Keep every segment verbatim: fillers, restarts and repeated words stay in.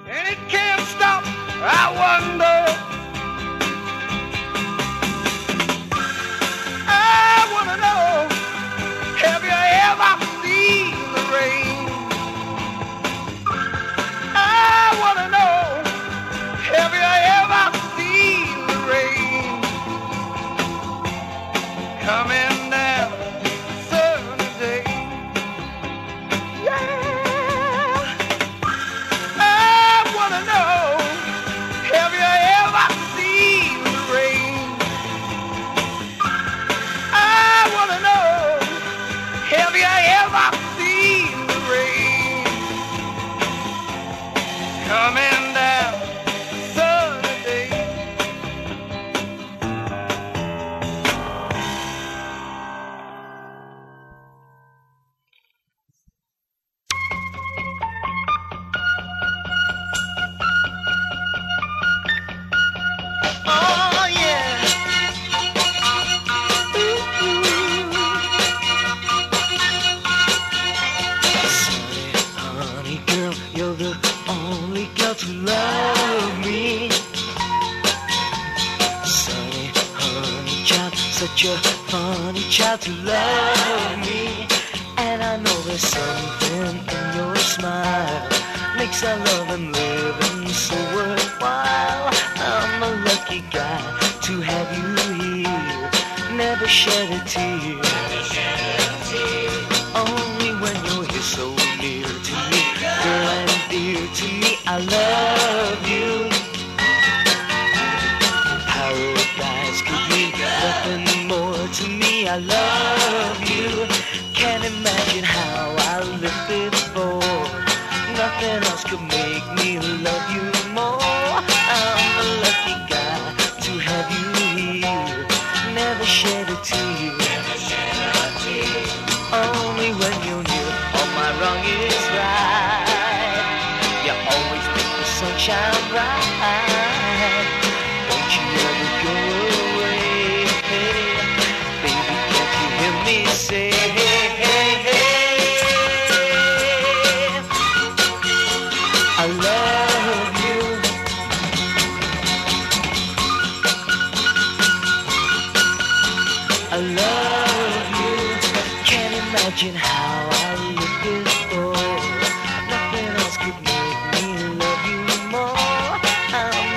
and it can't stop. I wonder, I wanna know, have you ever seen the rain? I wanna know, have you ever seen the rain coming down sunny day? Yeah. I wanna know, have you ever seen the rain? I wanna know, have you ever seen the rain coming down sunny day? Oh yeah. Sorry, honey girl, you're the only girl to love me. Sorry, honey child, such a funny child to love me. And I know there's something in your smile makes our love and living so worthwhile. I'm a lucky guy to have you here. Never shed a tear. Only when you're here so near to me, girl and dear to me, I love you. Paradise could mean nothing more to me, I love you. Can't imagine how I lived before. Nothing else could make me love you more. I'm a lucky guy to have you here. Never shed a tear. Only when you're near, all my wrong is right. You always make the sunshine bright. Don't you ever go away, baby, can't you hear me say, hey, hey, hey, I love you. I love you. Can't imagine how I lived before. Nothing else could make me love you more. I'm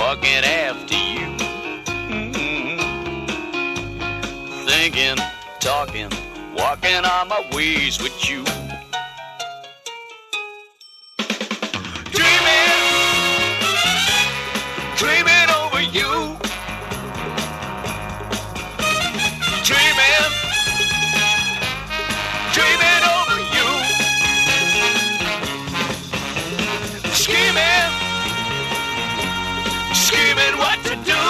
walking after you. Mm-hmm. Thinking, talking, walking on my ways with you. Dreaming, dreaming over you. Dreaming, dreaming over you. Scheming, scheming what to do.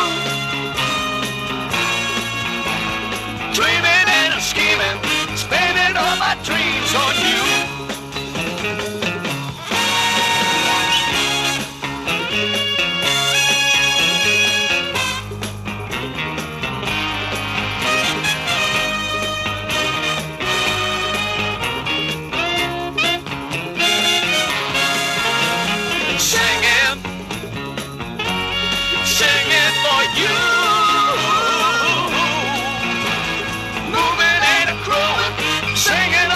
Dreaming and scheming, spending all my dreams on you. Singing, singing for you. Moving and a growing, singing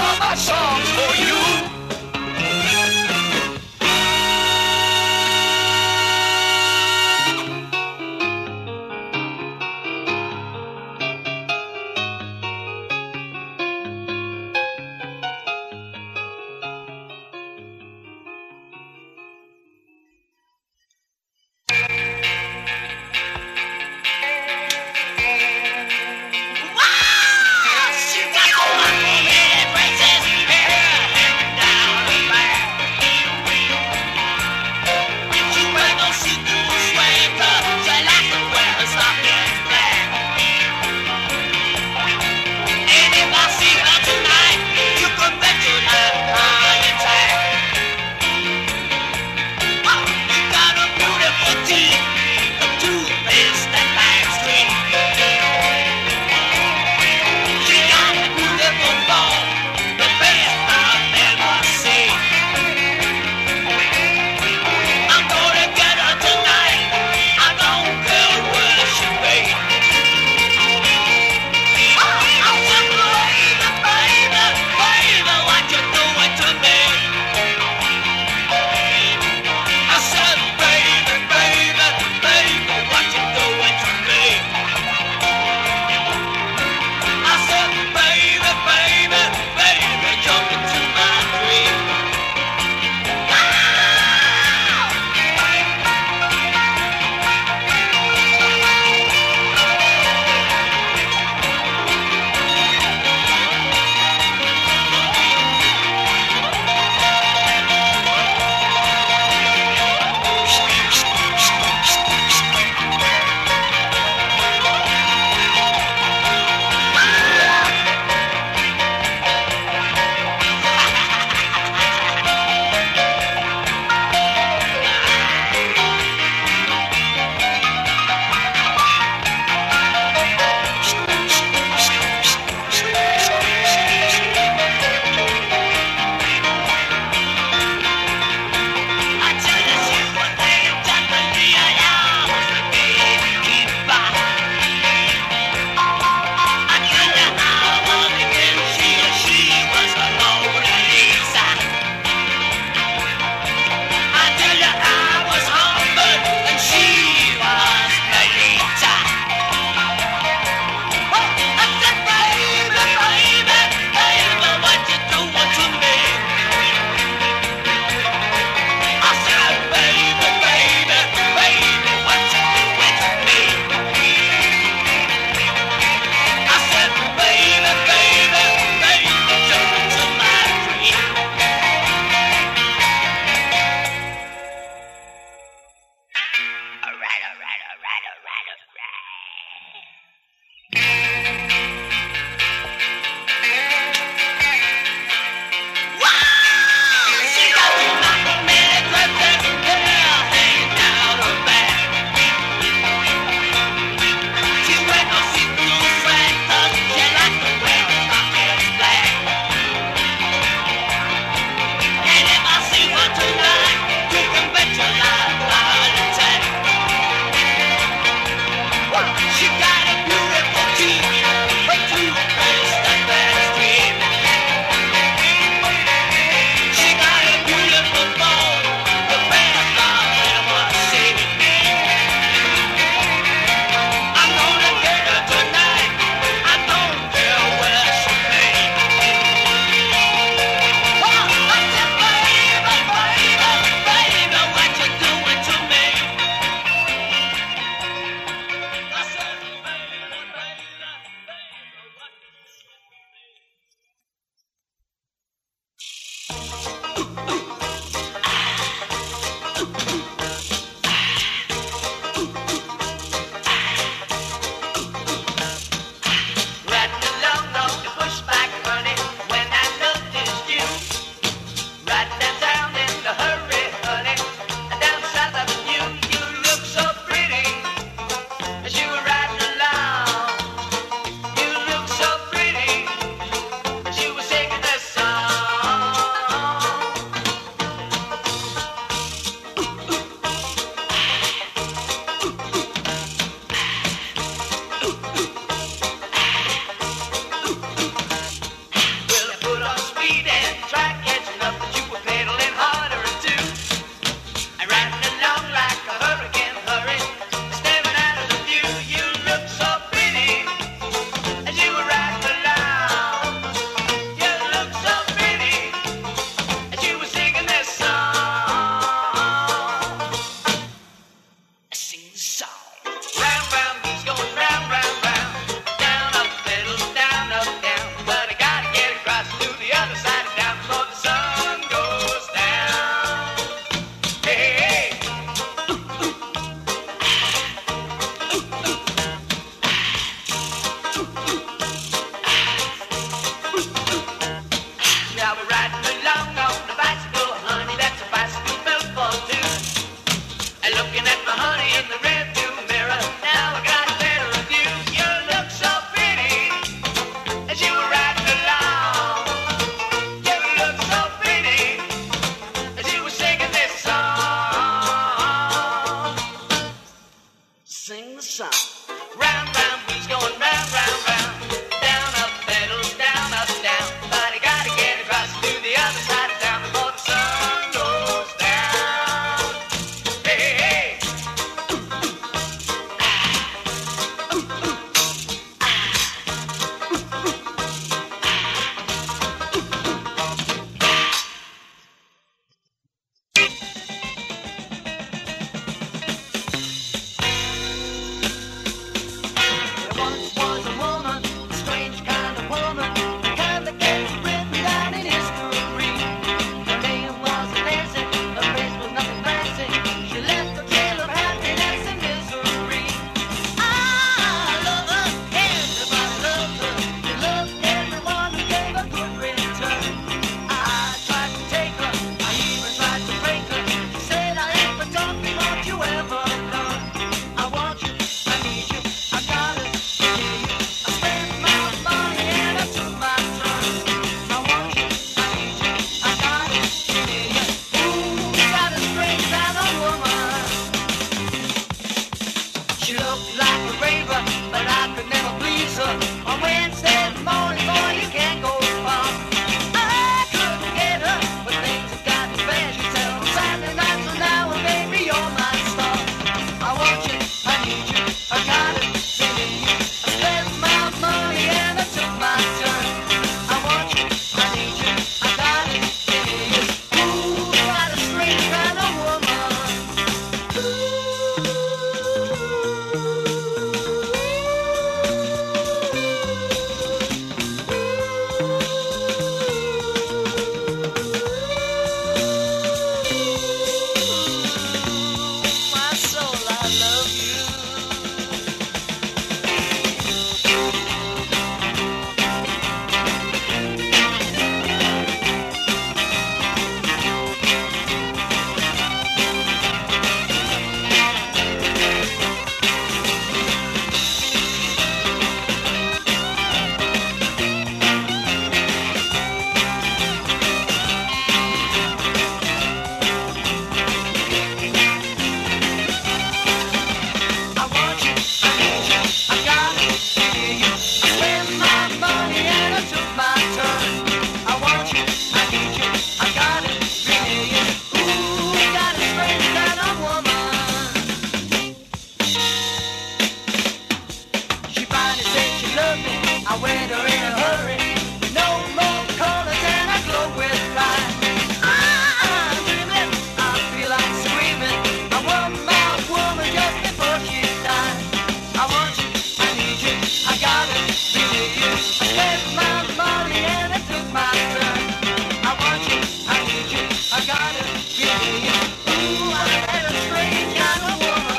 love me, I wed her in a hurry. No more colors and I glow with pride. I'm dreaming, I feel like screaming. I want my woman just before she dies. I want you, I need you, I gotta be with you. I spent my money and I took my turn. I want you, I need you, I gotta be with you. Ooh, I had a strange kind of woman.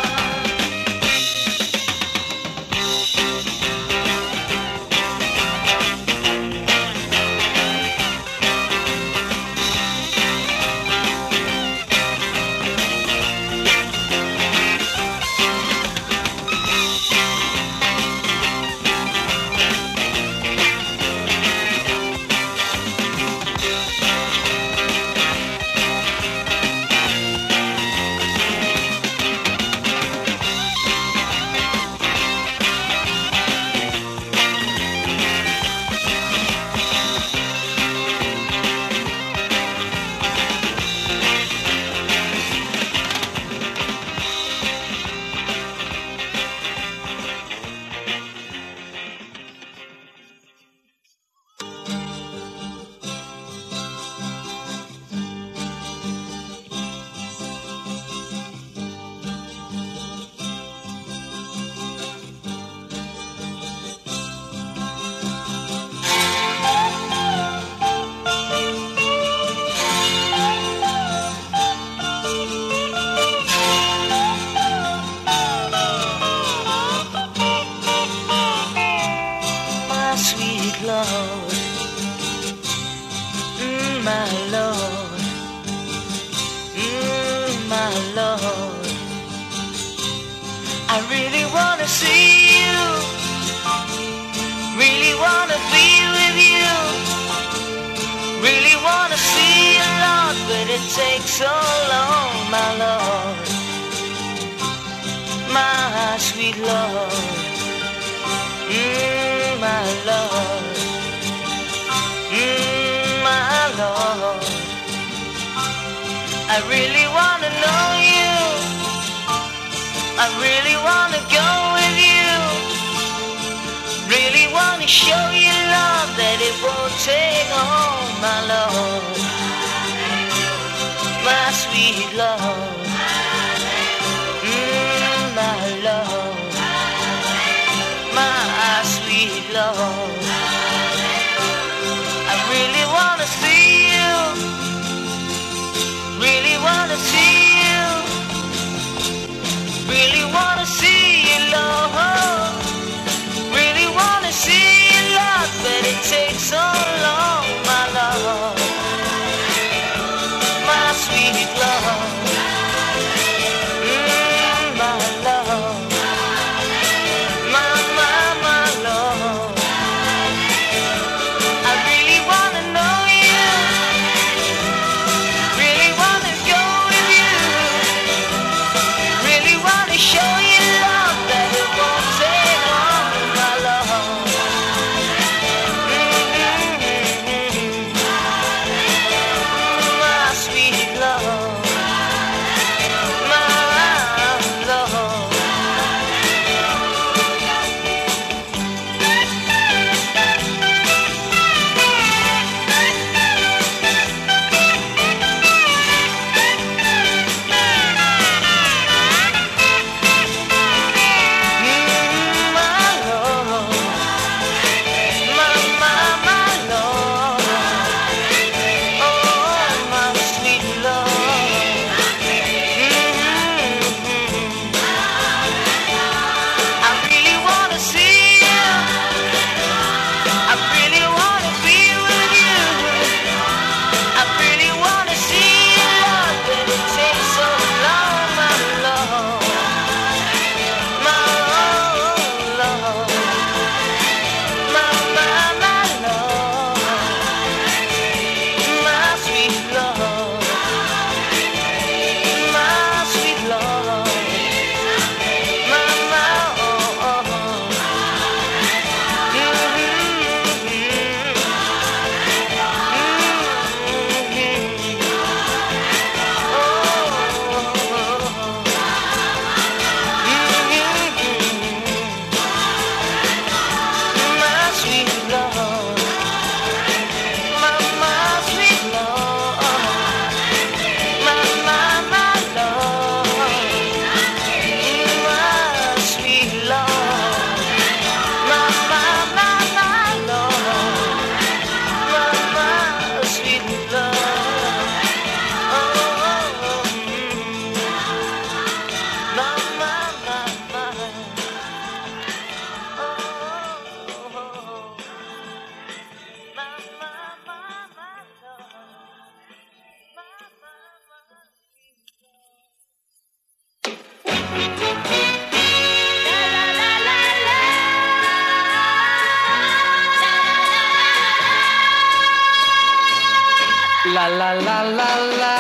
La la la la la.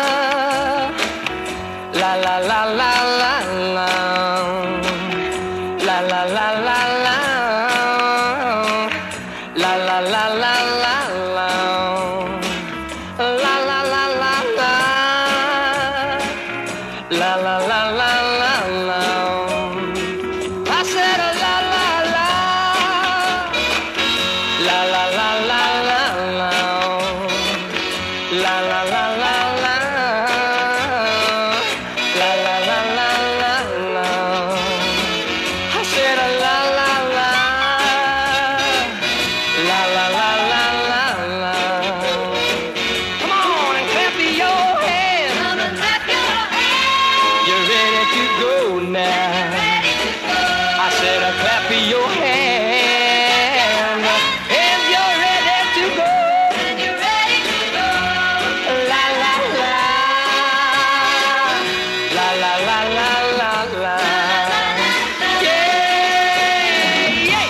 La la la la la la. La la la la la. La la la la la la. La la la la la. La la la la la la. I said a la la la. La la la la la la. La la la la la. La la la la la la. I said a la la la. La la la la la la. Come on and clap your hands. Come and clap your hands. You're ready to go now. Ready to go. I said a clap your hands. If you're ready to go. When you're ready to go. La la la. La la la la la la. Yeah, yeah.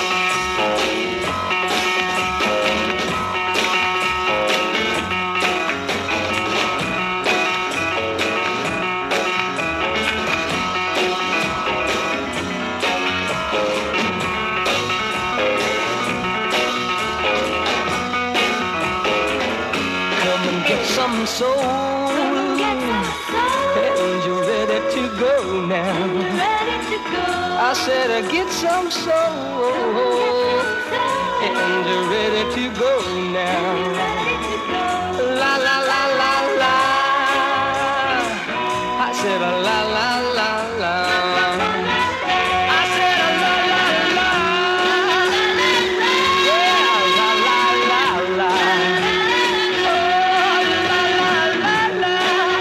Come and get some soul. Come and get some soul. And you're ready to go now. Ready to go. I said uh, get some soul. And you're ready to go now. Ready to go. La la la la la. I said a la la la la. I said a la la la. Yeah, la la la la. Oh, la la la la.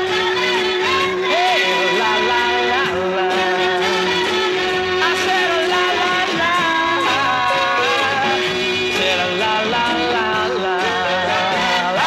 Hey, la la la la. I said a la la la. Said a la la la la. La.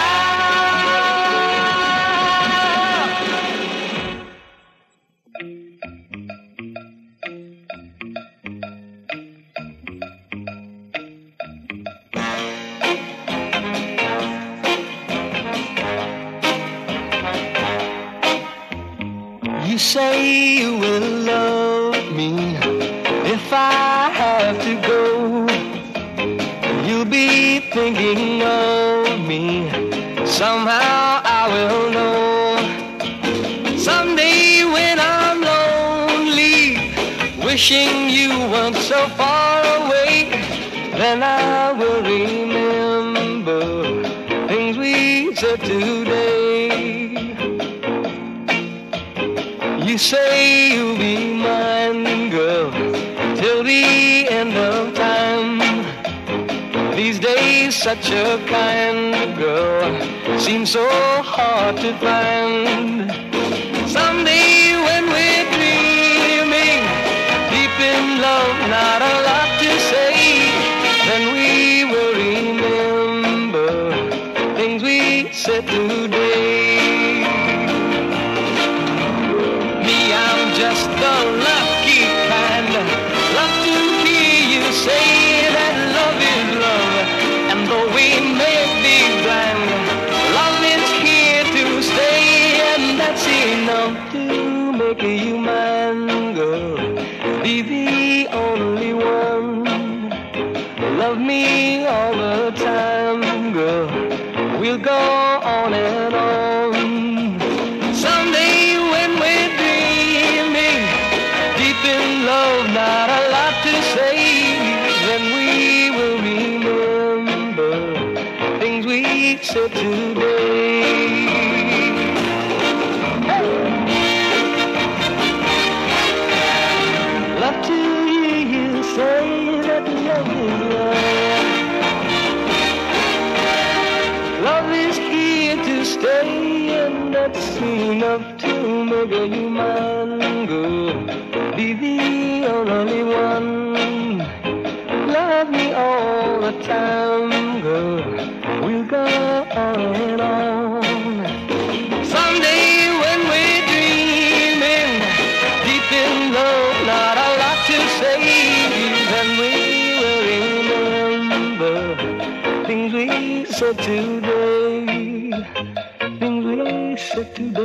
You say you will love me if I have to go. You'll be thinking of me. Somehow I will know. Someday when I'm lonely, wishing you weren't so far away, then I will remember things we said today. You say you'll be mine, girl, till the end of time. These days, such a kind of girl seems so hard to find. Someday when we're dreaming, deep in love, not a lot to say, then we will remember things we said today. Me, I'm just the lucky kind. Love to hear you say that love is love. And though we may be blind, love is here to stay. And that's enough to make you mine, girl. Be the only one. Love me all the time, girl. We'll go on and on. Someday when we're dreaming, deep in love, not a lot to say, then we will remember things we said today. Love to hear you say that love is love. Love is here to stay, and that's enough to make you mine, girl. Be the only one. Love me all the time, girl. We'll go on and on. Someday when we're dreaming, deep in love, not a lot to say, then we will remember things we said today. sitting